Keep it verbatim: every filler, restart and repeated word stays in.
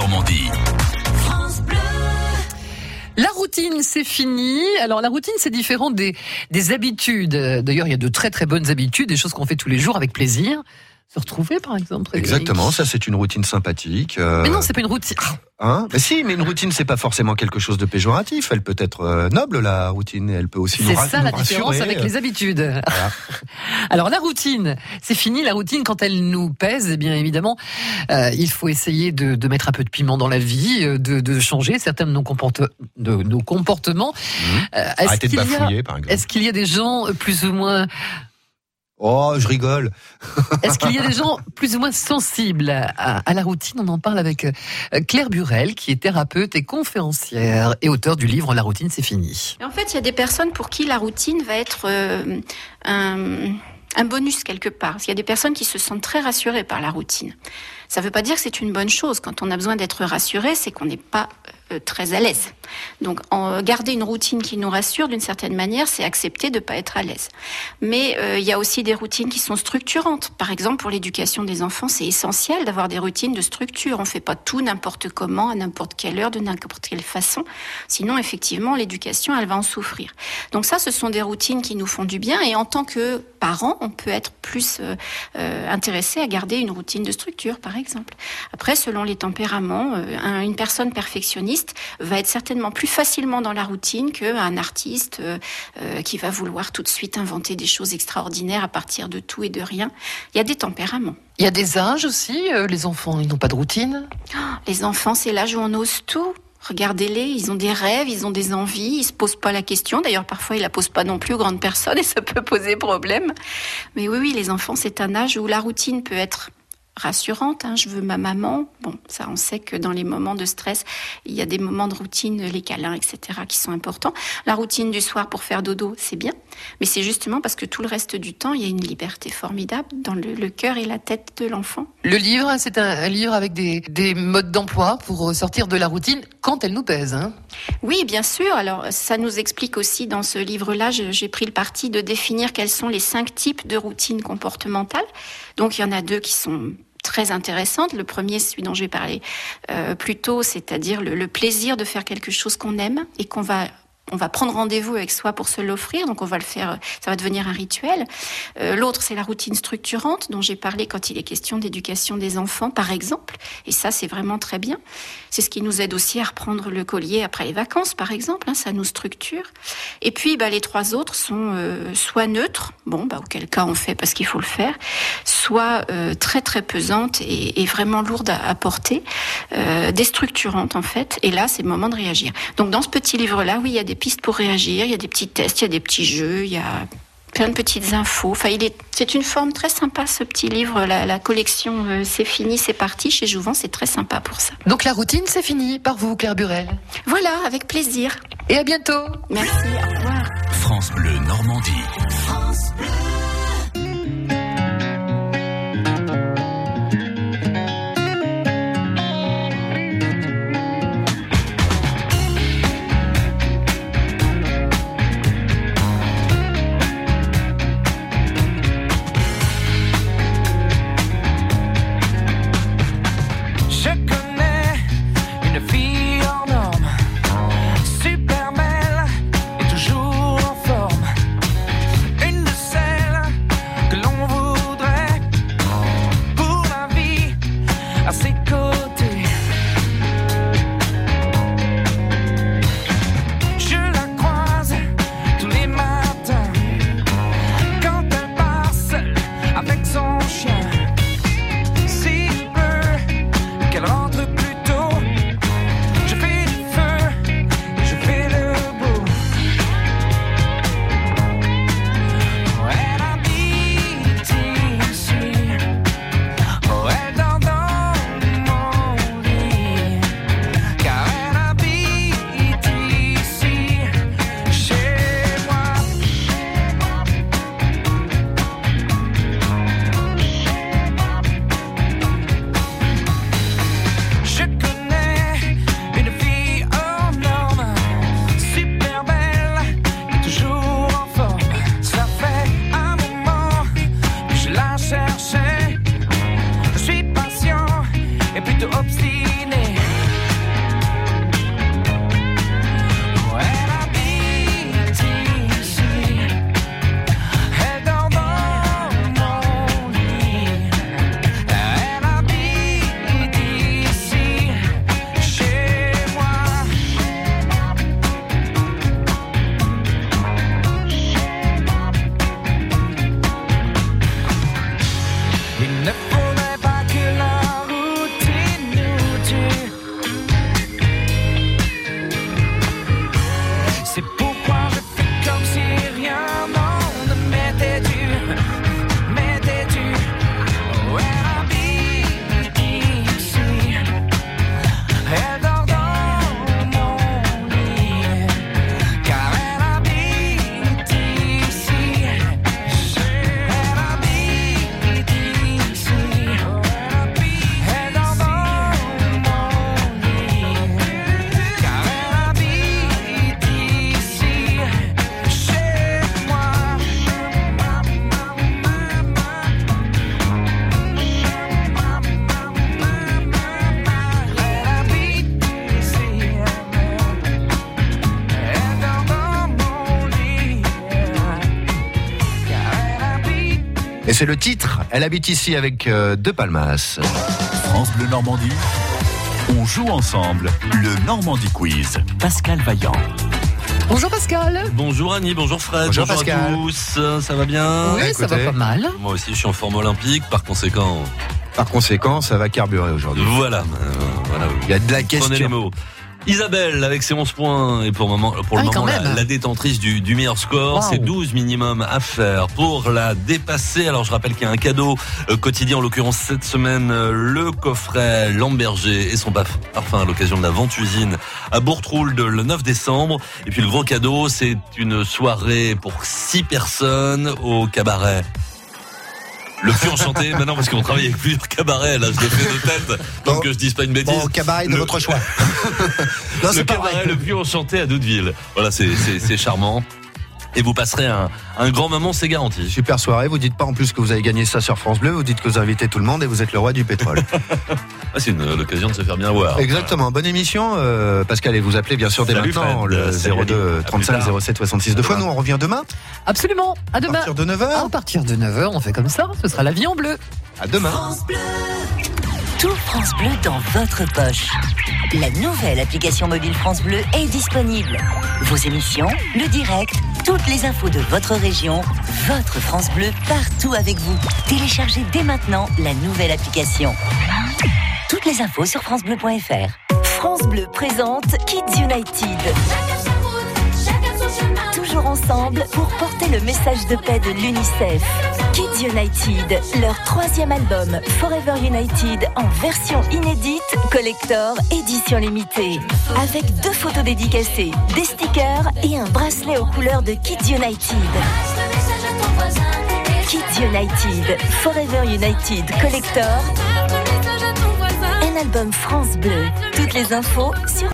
Normandie. La routine, c'est fini. Alors la routine, c'est différent des, des habitudes. D'ailleurs, il y a de très très bonnes habitudes, des choses qu'on fait tous les jours avec plaisir. Se retrouver, par exemple. Exactement, ça c'est une routine sympathique. Euh... Mais non, c'est pas une routine. Hein mais si, mais une routine, c'est pas forcément quelque chose de péjoratif. Elle peut être euh, noble, la routine. Elle peut aussi c'est nous, ra- ça nous la rassurer. différence avec les habitudes. Voilà. Alors la routine, c'est fini. La routine, quand elle nous pèse, eh bien évidemment, euh, il faut essayer de, de mettre un peu de piment dans la vie, de, de changer certains de nos, comporte- de nos comportements. Mmh. Euh, Arrêtez de bafouiller, a, par exemple. Est-ce qu'il y a des gens plus ou moins... Oh, je rigole. Est-ce qu'il y a des gens plus ou moins sensibles à, à la routine? On en parle avec Claire Burel, qui est thérapeute et conférencière et auteure du livre La routine, c'est fini. En fait, il y a des personnes pour qui la routine va être euh, un, un bonus quelque part. Parce qu'il y a des personnes qui se sentent très rassurées par la routine. Ça ne veut pas dire que c'est une bonne chose. Quand on a besoin d'être rassuré, c'est qu'on n'est pas euh, très à l'aise. Donc, en, garder une routine qui nous rassure, d'une certaine manière, c'est accepter de ne pas être à l'aise. Mais euh, il y a aussi des routines qui sont structurantes. Par exemple, pour l'éducation des enfants, c'est essentiel d'avoir des routines de structure. On ne fait pas tout n'importe comment, à n'importe quelle heure, de n'importe quelle façon. Sinon, effectivement, l'éducation, elle va en souffrir. Donc ça, ce sont des routines qui nous font du bien. Et en tant que parents, on peut être plus euh, euh, intéressé à garder une routine de structure, par exemple. Après, selon les tempéraments, euh, une personne perfectionniste va être certainement plus facilement dans la routine qu'un artiste euh, euh, qui va vouloir tout de suite inventer des choses extraordinaires à partir de tout et de rien. Il y a des tempéraments. Il y a des âges aussi, euh, les enfants, ils n'ont pas de routine. Oh, les enfants, c'est l'âge où on ose tout. Regardez-les, ils ont des rêves, ils ont des envies, ils se posent pas la question. D'ailleurs, parfois, ils la posent pas non plus aux grandes personnes et ça peut poser problème. Mais oui, oui, les enfants, c'est un âge où la routine peut être rassurante, hein, je veux ma maman. Bon, ça, on sait que dans les moments de stress, il y a des moments de routine, les câlins, et cetera, qui sont importants. La routine du soir pour faire dodo, c'est bien, mais c'est justement parce que tout le reste du temps, il y a une liberté formidable dans le, le cœur et la tête de l'enfant. Le livre, c'est un, un livre avec des, des modes d'emploi pour sortir de la routine quand elle nous pèse. Hein. Oui, bien sûr. Alors, ça nous explique aussi dans ce livre-là, j'ai pris le parti de définir quels sont les cinq types de routines comportementales. Donc, il y en a deux qui sont très intéressante. Le premier, celui dont j'ai parlé euh, plus tôt, c'est-à-dire le, le plaisir de faire quelque chose qu'on aime et qu'on va on va prendre rendez-vous avec soi pour se l'offrir, donc on va le faire, ça va devenir un rituel. Euh, l'autre, c'est la routine structurante dont j'ai parlé quand il est question d'éducation des enfants, par exemple. Et ça, c'est vraiment très bien. C'est ce qui nous aide aussi à reprendre le collier après les vacances, par exemple. Hein, ça nous structure. Et puis, bah, les trois autres sont euh, soit neutres, bon, bah, auquel cas on fait parce qu'il faut le faire, soit euh, très très pesantes et, et vraiment lourdes à, à porter, euh, déstructurantes en fait. Et là, c'est le moment de réagir. Donc, dans ce petit livre-là, oui, il y a des pistes pour réagir, il y a des petits tests, il y a des petits jeux, il y a plein de petites infos. Enfin, il est, c'est une forme très sympa, ce petit livre. La, la collection euh, C'est fini, c'est parti chez Jouvence, c'est très sympa pour ça. Donc la routine, c'est fini par vous, Claire Burel. Voilà, avec plaisir. Et à bientôt. Merci, au revoir. France Bleu Normandie. France Bleu. Super belle et toujours en forme. Une de celles Et c'est le titre. Elle habite ici avec euh, De Palmas. France Bleu Normandie. On joue ensemble. Le Normandie Quiz. Pascal Vaillant. Bonjour Pascal. Bonjour Annie, bonjour Fred, bonjour, bonjour Pascal. à tous, ça va bien? Oui, écoutez, ça va pas mal. Moi aussi je suis en forme olympique, par conséquent... Par conséquent, ça va carburer aujourd'hui. Voilà, euh, voilà. Il y a de la Prenez les question. mots. Isabelle avec ses onze points et pour le moment, pour le Ah oui, moment quand la, même. la détentrice du, du meilleur score, Wow. c'est douze minimum à faire pour la dépasser. Alors je rappelle qu'il y a un cadeau euh, quotidien, en l'occurrence cette semaine, euh, le coffret Lamberger et son paf- parfum à l'occasion de la Ventousine à Bourtroulde le neuf décembre. Et puis le gros cadeau, c'est une soirée pour six personnes au cabaret. Le plus enchanté, maintenant parce qu'on travaille avec plusieurs cabarets, là je l'ai fait de tête, donc Bon. que je dise pas une bêtise. Bon, cabaret de Le- votre choix. Non, le c'est pas cabaret vrai. le plus enchanté à Doudeville. Voilà, c'est, c'est, c'est charmant. Et vous passerez un, un grand moment, c'est garanti. Super soirée, vous dites pas en plus que vous avez gagné ça sur France Bleu, vous dites que vous invitez tout le monde et vous êtes le roi du pétrole. Ah, c'est une, l'occasion de se faire bien voir. Exactement, bonne émission euh, Pascal, et vous appelez bien sûr dès Salut, maintenant Fred. le Salut, zéro deux à plus trente-cinq tard. zéro sept soixante-six deux fois. Nous on revient demain Absolument. À à demain. partir de neuf heures. À partir de neuf heures, on fait comme ça. Ce sera la vie en bleu. À demain. Tout France Bleu dans votre poche. La nouvelle application mobile France Bleu est disponible. Vos émissions, le direct, toutes les infos de votre région, votre France Bleu partout avec vous. Téléchargez dès maintenant la nouvelle application. Toutes les infos sur francebleu point fr. France Bleu présente Kids United. Toujours ensemble pour porter le message de paix de l'UNICEF. Kids United, leur troisième album Forever United en version inédite, collector, édition limitée. Avec deux photos dédicacées, des stickers et un bracelet aux couleurs de Kids United. Kids United, Forever United collector, un album France Bleu. Toutes les infos sur